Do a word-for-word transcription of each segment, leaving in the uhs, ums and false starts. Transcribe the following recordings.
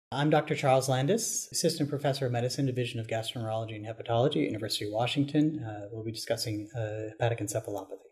I'm Doctor Charles Landis, Assistant Professor of Medicine, Division of Gastroenterology and Hepatology at University of Washington. Uh, we'll be discussing uh, hepatic encephalopathy.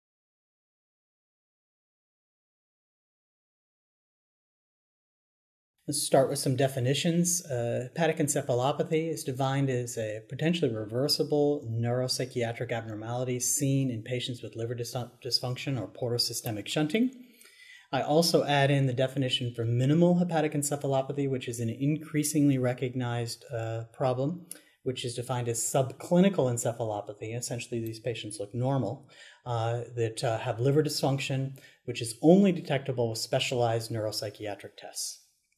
Let's start with some definitions. Uh, hepatic encephalopathy is defined as a potentially reversible neuropsychiatric abnormality seen in patients with liver dis- dysfunction or portosystemic shunting. I also add in the definition for minimal hepatic encephalopathy, which is an increasingly recognized uh, problem, which is defined as subclinical encephalopathy. Essentially, these patients look normal, uh, that uh, have liver dysfunction, which is only detectable with specialized neuropsychiatric tests.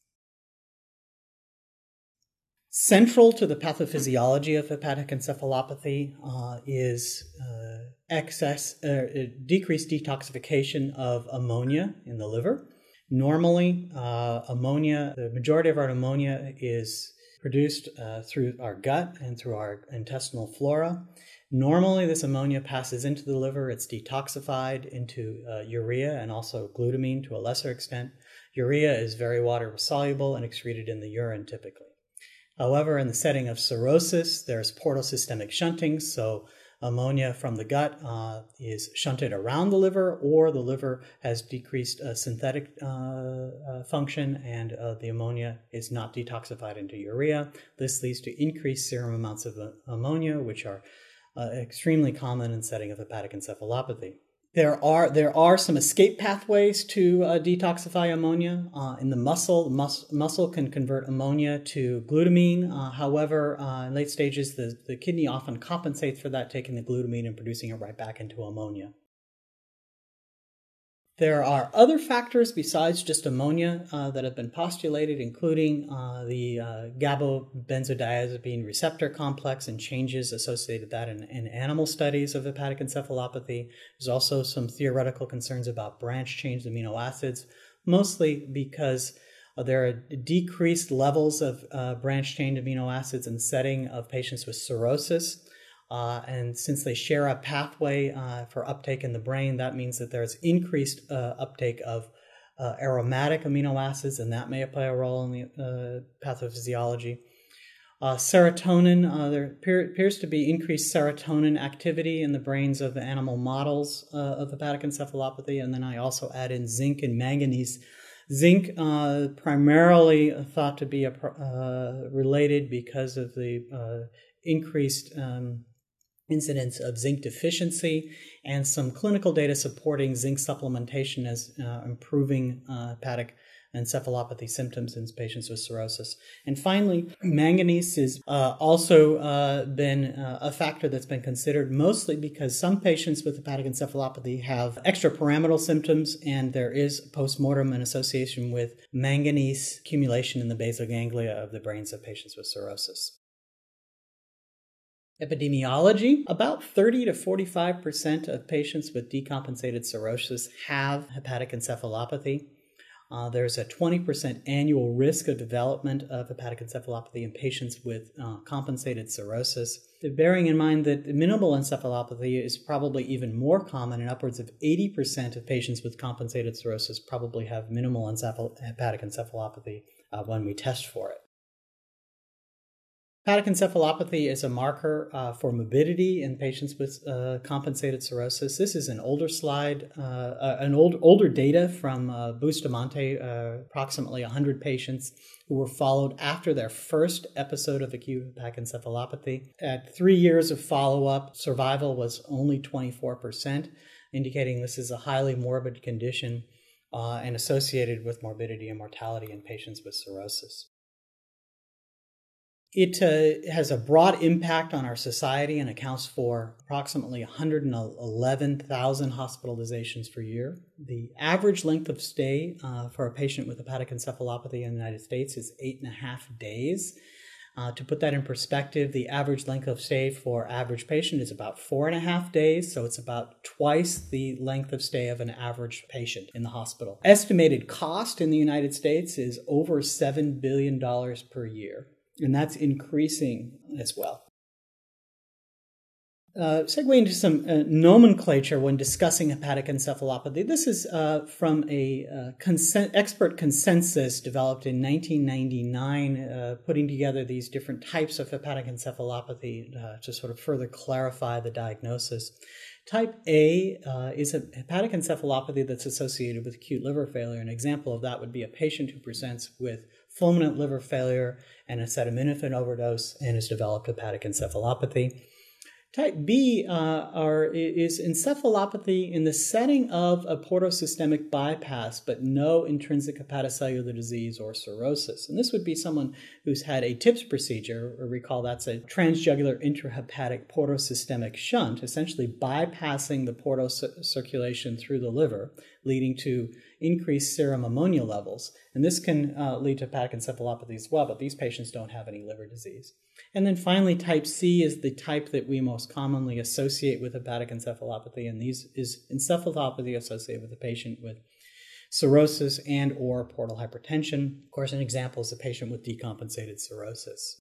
Central to the pathophysiology of hepatic encephalopathy uh, is uh, excess, uh, decreased detoxification of ammonia in the liver. Normally, uh, ammonia, the majority of our ammonia is produced uh, through our gut and through our intestinal flora. Normally, this ammonia passes into the liver. It's detoxified into uh, urea and also glutamine to a lesser extent. Urea is very water-soluble and excreted in the urine typically. However, in the setting of cirrhosis, there's portosystemic shunting, so ammonia from the gut uh, is shunted around the liver, or the liver has decreased uh, synthetic uh, uh, function, and uh, the ammonia is not detoxified into urea. This leads to increased serum amounts of uh, ammonia, which are uh, extremely common in the setting of hepatic encephalopathy. There are there are some escape pathways to uh, detoxify ammonia. Uh, in the muscle, the mus- muscle can convert ammonia to glutamine. Uh, however, uh, in late stages, the, the kidney often compensates for that, taking the glutamine and producing it right back into ammonia. There are other factors besides just ammonia uh, that have been postulated, including uh, the uh, GABA-benzodiazepine receptor complex and changes associated with that in, in animal studies of hepatic encephalopathy. There's also some theoretical concerns about branch-chain amino acids, mostly because uh, there are decreased levels of uh, branch-chain amino acids in the setting of patients with cirrhosis. Uh, and since they share a pathway uh, for uptake in the brain, that means that there's increased uh, uptake of uh, aromatic amino acids, and that may play a role in the uh, pathophysiology. Uh, serotonin, uh, there appear, appears to be increased serotonin activity in the brains of the animal models uh, of hepatic encephalopathy, and then I also add in zinc and manganese. Zinc uh, primarily thought to be a, uh, related because of the uh, increased um, incidence of zinc deficiency and some clinical data supporting zinc supplementation as uh, improving uh, hepatic encephalopathy symptoms in patients with cirrhosis. And finally, manganese has uh, also uh, been uh, a factor that's been considered, mostly because some patients with hepatic encephalopathy have extrapyramidal symptoms, and there is postmortem an association with manganese accumulation in the basal ganglia of the brains of patients with cirrhosis. Epidemiology, about thirty to forty-five percent of patients with decompensated cirrhosis have hepatic encephalopathy. Uh, there's a twenty percent annual risk of development of hepatic encephalopathy in patients with uh, compensated cirrhosis. Bearing in mind that minimal encephalopathy is probably even more common, and upwards of eighty percent of patients with compensated cirrhosis probably have minimal encephal- hepatic encephalopathy uh, when we test for it. Hepatic encephalopathy is a marker uh, for morbidity in patients with uh, compensated cirrhosis. This is an older slide, uh, uh, an old, older data from uh, Bustamante, uh, approximately one hundred patients who were followed after their first episode of acute hepatic encephalopathy. At three years of follow-up, survival was only twenty-four percent, indicating this is a highly morbid condition uh, and associated with morbidity and mortality in patients with cirrhosis. It uh, has a broad impact on our society and accounts for approximately one hundred eleven thousand hospitalizations per year. The average length of stay uh, for a patient with hepatic encephalopathy in the United States is eight and a half days. Uh, to put that in perspective, the average length of stay for average patient is about four and a half days, so it's about twice the length of stay of an average patient in the hospital. Estimated cost in the United States is over seven billion dollars per year. And that's increasing as well. Uh, segue into some uh, nomenclature when discussing hepatic encephalopathy. This is uh, from a uh, consent, expert consensus developed in nineteen ninety-nine, uh, putting together these different types of hepatic encephalopathy uh, to sort of further clarify the diagnosis. Type A uh, is a hepatic encephalopathy that's associated with acute liver failure. An example of that would be a patient who presents with fulminant liver failure and acetaminophen overdose and has developed hepatic encephalopathy. Type B uh, are, is encephalopathy in the setting of a portosystemic bypass, but no intrinsic hepatocellular disease or cirrhosis. And this would be someone who's had a TIPS procedure, or recall that's a transjugular intrahepatic portosystemic shunt, essentially bypassing the portocirculation through the liver, leading to increased serum ammonia levels. And this can uh, lead to hepatic encephalopathy as well, but these patients don't have any liver disease. And then finally, type C is the type that we most commonly associate with hepatic encephalopathy, and these is encephalopathy associated with a patient with cirrhosis and or portal hypertension. Of course, an example is a patient with decompensated cirrhosis.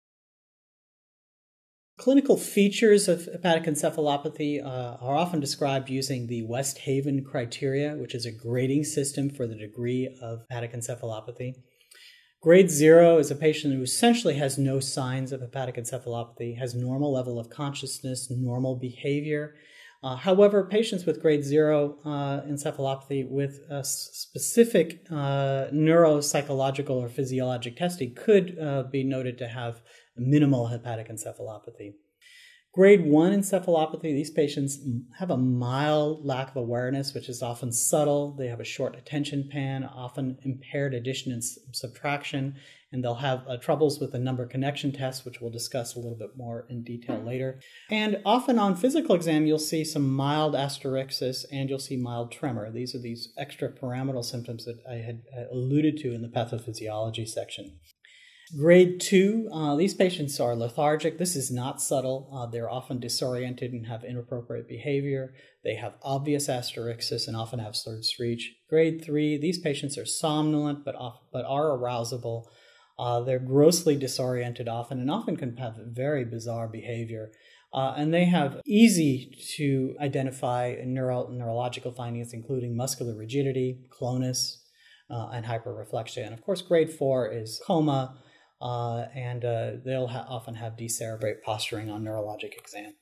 Clinical features of hepatic encephalopathy uh, are often described using the Westhaven criteria, which is a grading system for the degree of hepatic encephalopathy. Grade zero is a patient who essentially has no signs of hepatic encephalopathy, has normal level of consciousness, normal behavior. Uh, however, patients with grade zero uh, encephalopathy with a specific uh, neuropsychological or physiologic testing could uh, be noted to have minimal hepatic encephalopathy. Grade one encephalopathy, these patients have a mild lack of awareness, which is often subtle. They have a short attention span, often impaired addition and subtraction, and they'll have uh, troubles with the number connection test, which we'll discuss a little bit more in detail later. And often on physical exam, you'll see some mild asterixis and you'll see mild tremor. These are these extrapyramidal symptoms that I had alluded to in the pathophysiology section. Grade two, uh, these patients are lethargic. This is not subtle. Uh, they're often disoriented and have inappropriate behavior. They have obvious asterixis and often have slurred speech. Grade three, these patients are somnolent but, off, but are arousable. Uh, they're grossly disoriented often and often can have very bizarre behavior. Uh, and they have easy to identify neuro, neurological findings, including muscular rigidity, clonus, uh, and hyperreflexia. And of course, grade four is coma. Uh, and uh, they'll ha- often have decerebrate posturing on neurologic exam.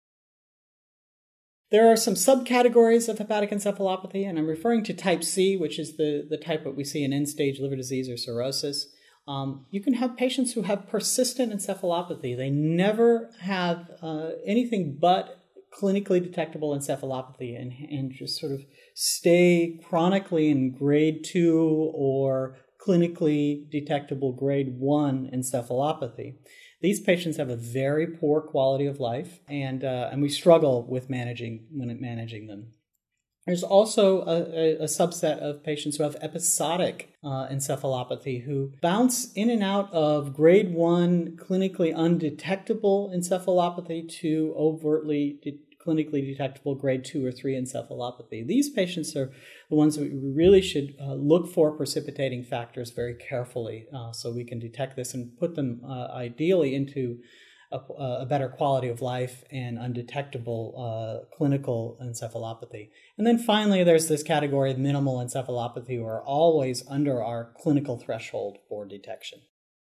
There are some subcategories of hepatic encephalopathy, and I'm referring to type C, which is the, the type that we see in end-stage liver disease or cirrhosis. Um, you can have patients who have persistent encephalopathy. They never have uh, anything but clinically detectable encephalopathy and, and just sort of stay chronically in grade two or clinically detectable grade one encephalopathy. These patients have a very poor quality of life, and uh, and we struggle with managing when managing them. There's also a, a, a subset of patients who have episodic uh, encephalopathy who bounce in and out of grade one clinically undetectable encephalopathy to overtly de- clinically detectable grade two or three encephalopathy. These patients are the ones that we really should uh, look for precipitating factors very carefully uh, so we can detect this and put them uh, ideally into a, a better quality of life and undetectable uh, clinical encephalopathy. And then finally, there's this category of minimal encephalopathy who are always under our clinical threshold for detection.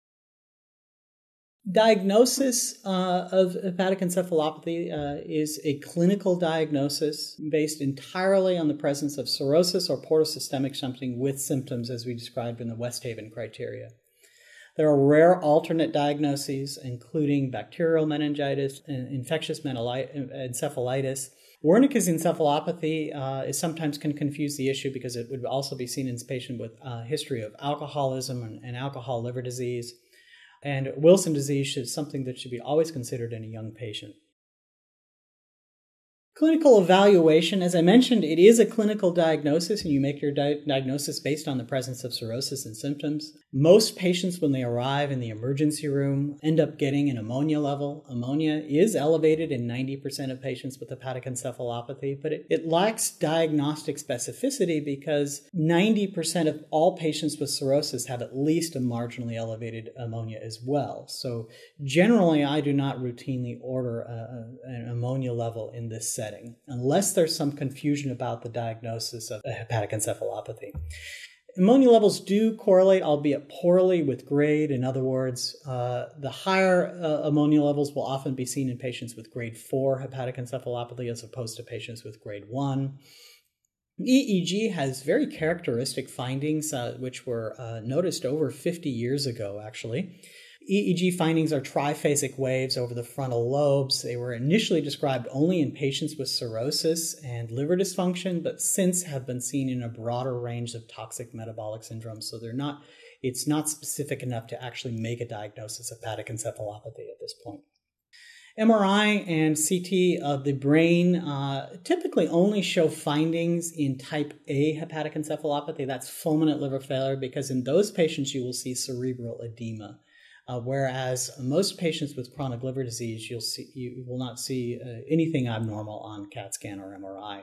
Diagnosis uh, of hepatic encephalopathy uh, is a clinical diagnosis based entirely on the presence of cirrhosis or portosystemic shunting with symptoms as we described in the Westhaven criteria. There are rare alternate diagnoses, including bacterial meningitis and infectious encephalitis. Wernicke's encephalopathy uh, is sometimes can confuse the issue because it would also be seen in a patient with a history of alcoholism and, and alcohol liver disease. And Wilson disease is something that should be always considered in a young patient. Clinical evaluation, as I mentioned, it is a clinical diagnosis, and you make your di- diagnosis based on the presence of cirrhosis and symptoms. Most patients, when they arrive in the emergency room, end up getting an ammonia level. Ammonia is elevated in ninety percent of patients with hepatic encephalopathy, but it, it lacks diagnostic specificity because ninety percent of all patients with cirrhosis have at least a marginally elevated ammonia as well. So generally, I do not routinely order a, a, an ammonia level in this setting, unless there's some confusion about the diagnosis of a hepatic encephalopathy. Ammonia levels do correlate, albeit poorly, with grade. In other words, uh, the higher uh, ammonia levels will often be seen in patients with grade four hepatic encephalopathy as opposed to patients with grade one. E E G has very characteristic findings, uh, which were uh, noticed over fifty years ago, actually. E E G findings are triphasic waves over the frontal lobes. They were initially described only in patients with cirrhosis and liver dysfunction, but since have been seen in a broader range of toxic metabolic syndromes. So they're not, it's not specific enough to actually make a diagnosis of hepatic encephalopathy at this point. M R I and C T of the brain uh, typically only show findings in type A hepatic encephalopathy. That's fulminant liver failure, because in those patients you will see cerebral edema. Uh, whereas most patients with chronic liver disease, you'll see, you will not see uh, anything abnormal on CAT scan or M R I.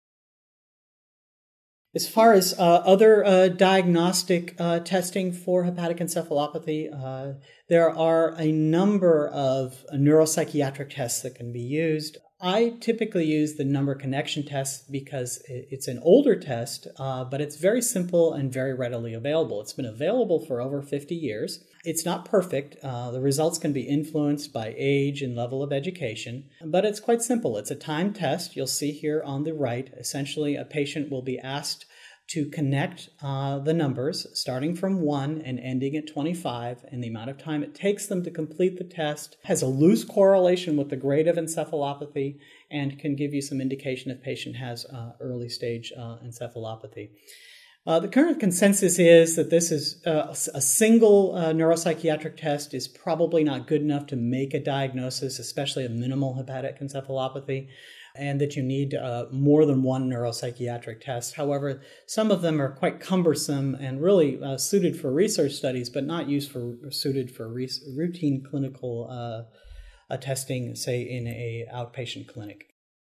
As far as uh, other uh, diagnostic uh, testing for hepatic encephalopathy, uh, there are a number of uh, neuropsychiatric tests that can be used. I typically use the number connection test because it's an older test, uh, but it's very simple and very readily available. It's been available for over fifty years. It's not perfect. Uh, the results can be influenced by age and level of education, but it's quite simple. It's a timed test. You'll see here on the right, essentially a patient will be asked to connect uh, the numbers starting from one and ending at twenty-five, and the amount of time it takes them to complete the test has a loose correlation with the grade of encephalopathy and can give you some indication if patient has uh, early stage uh, encephalopathy. Uh, the current consensus is that this is uh, a single uh, neuropsychiatric test is probably not good enough to make a diagnosis, especially a minimal hepatic encephalopathy, and that you need uh, more than one neuropsychiatric test. However, some of them are quite cumbersome and really uh, suited for research studies, but not used for suited for re- routine clinical uh, uh, testing, say in a outpatient clinic.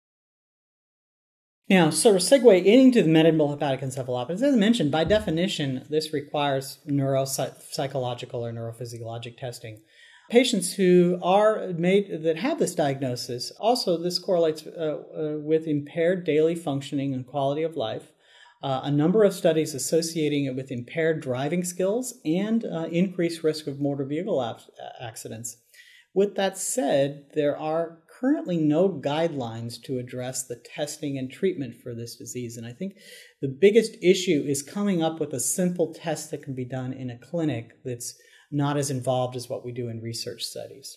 Now, sort of segue into the metabolite hepatic encephalopathy. As I mentioned, by definition, this requires neuropsychological or neurophysiologic testing. Patients who are made that have this diagnosis, also this correlates uh, uh, with impaired daily functioning and quality of life. Uh, a number of studies associating it with impaired driving skills and uh, increased risk of motor vehicle ap- accidents. With that said, there are currently no guidelines to address the testing and treatment for this disease. And I think the biggest issue is coming up with a simple test that can be done in a clinic that's not as involved as what we do in research studies.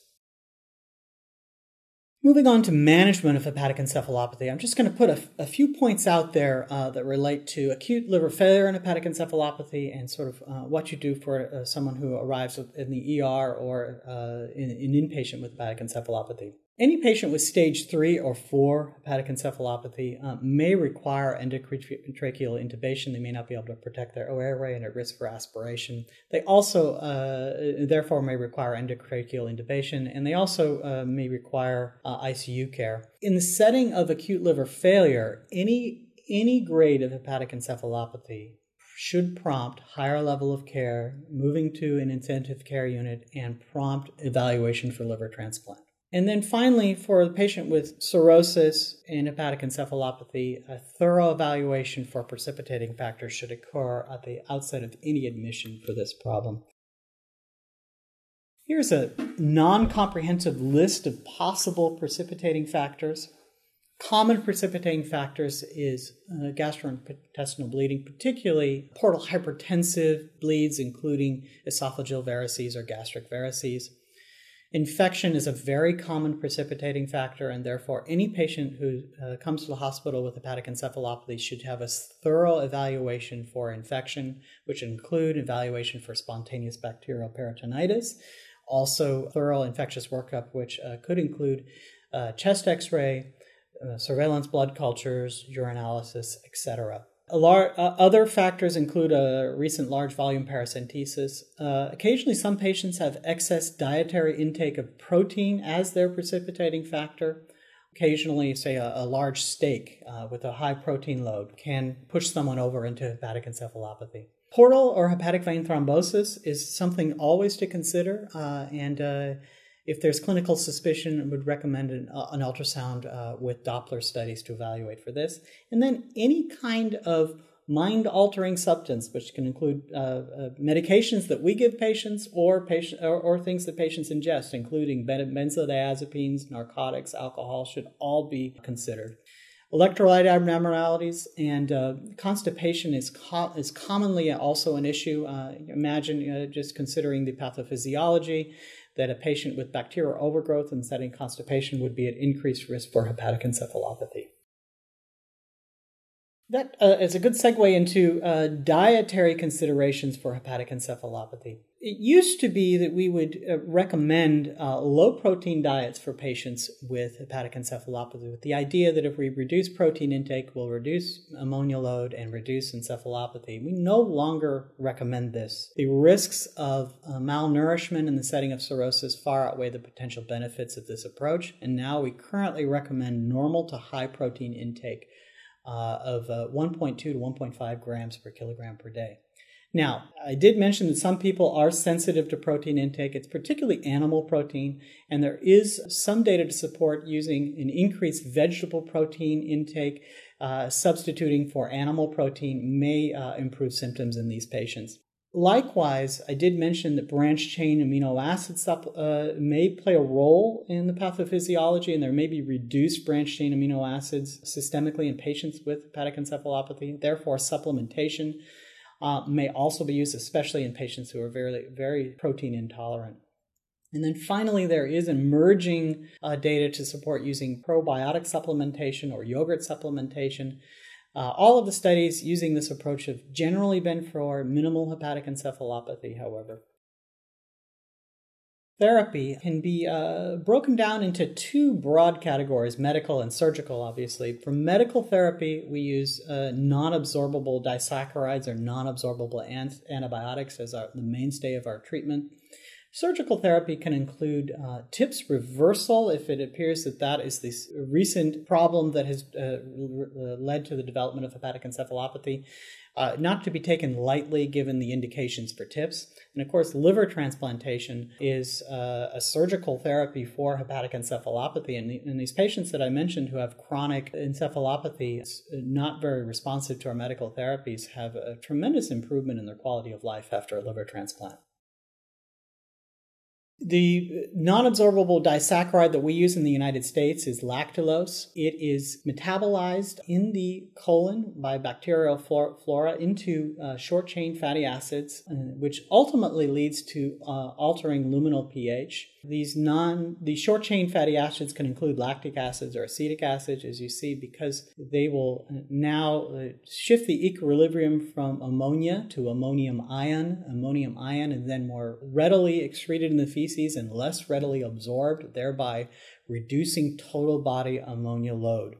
Moving on to management of hepatic encephalopathy, I'm just going to put a, a few points out there uh, that relate to acute liver failure and hepatic encephalopathy and sort of uh, what you do for uh, someone who arrives in the E R or uh, in an inpatient with hepatic encephalopathy. Any patient with stage three or four hepatic encephalopathy uh, may require endotracheal intubation. They may not be able to protect their airway and at risk for aspiration. They also, uh, therefore, may require endotracheal intubation, and they also uh, may require uh, I C U care. In the setting of acute liver failure, any, any grade of hepatic encephalopathy should prompt higher level of care, moving to an intensive care unit, and prompt evaluation for liver transplant. And then finally, for the patient with cirrhosis and hepatic encephalopathy, a thorough evaluation for precipitating factors should occur at the outset of any admission for this problem. Here's a non-comprehensive list of possible precipitating factors. Common precipitating factors is uh, gastrointestinal bleeding, particularly portal hypertensive bleeds, including esophageal varices or gastric varices. Infection is a very common precipitating factor, and therefore any patient who uh, comes to the hospital with hepatic encephalopathy should have a thorough evaluation for infection, which include evaluation for spontaneous bacterial peritonitis, also thorough infectious workup, which uh, could include uh, chest x-ray, uh, surveillance blood cultures, urinalysis, et cetera. Lar- uh, other factors include a recent large volume paracentesis. Uh, occasionally, some patients have excess dietary intake of protein as their precipitating factor. Occasionally, say, a, a large steak uh, with a high protein load can push someone over into hepatic encephalopathy. Portal or hepatic vein thrombosis is something always to consider, uh, and uh, if there's clinical suspicion, I would recommend an, uh, an ultrasound uh, with Doppler studies to evaluate for this. And then any kind of mind-altering substance, which can include uh, uh, medications that we give patients or, patient, or, or things that patients ingest, including benzodiazepines, narcotics, alcohol, should all be considered. Electrolyte abnormalities and uh, constipation is co- is commonly also an issue. Uh, imagine uh, just considering the pathophysiology that a patient with bacterial overgrowth and setting constipation would be at increased risk for hepatic encephalopathy. That uh, is a good segue into uh, dietary considerations for hepatic encephalopathy. It used to be that we would uh, recommend uh, low-protein diets for patients with hepatic encephalopathy, with the idea that if we reduce protein intake, we'll reduce ammonia load and reduce encephalopathy. We no longer recommend this. The risks of uh, malnourishment in the setting of cirrhosis far outweigh the potential benefits of this approach, and now we currently recommend normal to high protein intake Uh, of uh, one point two to one point five grams per kilogram per day. Now, I did mention that some people are sensitive to protein intake. It's particularly animal protein, and there is some data to support using an increased vegetable protein intake, uh, substituting for animal protein may uh, improve symptoms in these patients. Likewise, I did mention that branched-chain amino acid supp- uh, may play a role in the pathophysiology, and there may be reduced branched-chain amino acids systemically in patients with hepatic encephalopathy. Therefore, supplementation uh, may also be used, especially in patients who are very, very protein intolerant. And then finally, there is emerging uh, data to support using probiotic supplementation or yogurt supplementation. Uh, all of the studies using this approach have generally been for minimal hepatic encephalopathy, however. Therapy can be uh, broken down into two broad categories, medical and surgical, obviously. For medical therapy, we use uh, non-absorbable disaccharides or non-absorbable an- antibiotics as our, the mainstay of our treatment. Surgical therapy can include uh, TIPS reversal if it appears that that is this recent problem that has uh, r- led to the development of hepatic encephalopathy, uh, not to be taken lightly given the indications for TIPS. And of course, liver transplantation is uh, a surgical therapy for hepatic encephalopathy. And, the, and these patients that I mentioned who have chronic encephalopathy, not very responsive to our medical therapies, have a tremendous improvement in their quality of life after a liver transplant. The non-absorbable disaccharide that we use in the United States is lactulose. It is metabolized in the colon by bacterial flora into uh, short-chain fatty acids, uh, which ultimately leads to uh, altering luminal pH. These non, these short-chain fatty acids can include lactic acids or acetic acid, as you see, because they will now uh, shift the equilibrium from ammonia to ammonium ion. Ammonium ion is then more readily excreted in the feces and less readily absorbed, thereby reducing total body ammonia load.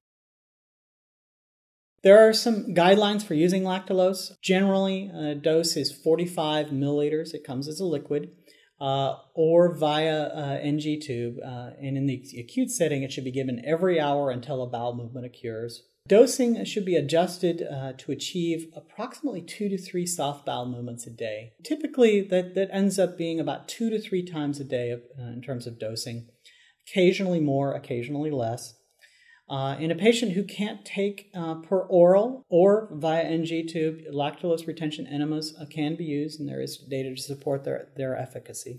There are some guidelines for using lactulose. Generally, a dose is forty-five milliliters. It comes as a liquid. Uh, or via uh, N G tube, uh, and in the acute setting, it should be given every hour until a bowel movement occurs. Dosing should be adjusted uh, to achieve approximately two to three soft bowel movements a day. Typically, that, that ends up being about two to three times a day uh, in terms of dosing, occasionally more, occasionally less. Uh, in a patient who can't take uh, per oral or via N G tube, lactulose retention enemas uh, can be used, and there is data to support their, their efficacy.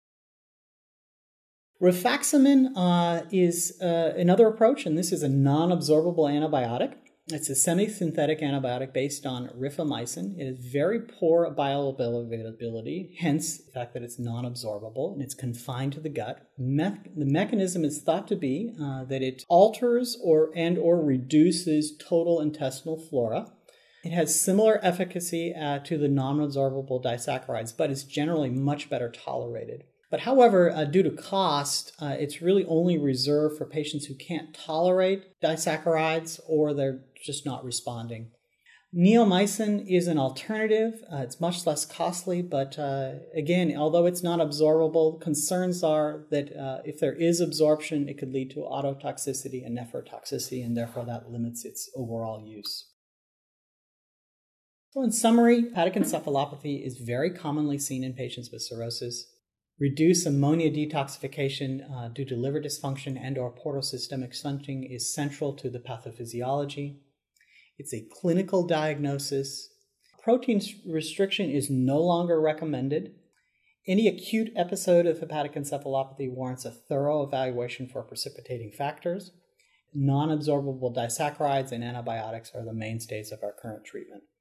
Rifaximin uh, is uh, another approach, and this is a non-absorbable antibiotic. It's a semi-synthetic antibiotic based on rifamycin. It has very poor bioavailability, hence the fact that it's non-absorbable and it's confined to the gut. Me- the mechanism is thought to be uh, that it alters or and or reduces total intestinal flora. It has similar efficacy uh, to the non-absorbable disaccharides, but is generally much better tolerated. But however, uh, due to cost, uh, it's really only reserved for patients who can't tolerate disaccharides or they're just not responding. Neomycin is an alternative. Uh, it's much less costly, but uh, again, although it's not absorbable, concerns are that uh, if there is absorption, it could lead to ototoxicity and nephrotoxicity, and therefore that limits its overall use. So in summary, hepatic encephalopathy is very commonly seen in patients with cirrhosis. Reduced ammonia detoxification uh, due to liver dysfunction and or portosystemic stenting is central to the pathophysiology. It's a clinical diagnosis. Protein restriction is no longer recommended. Any acute episode of hepatic encephalopathy warrants a thorough evaluation for precipitating factors. Non-absorbable disaccharides and antibiotics are the mainstays of our current treatment.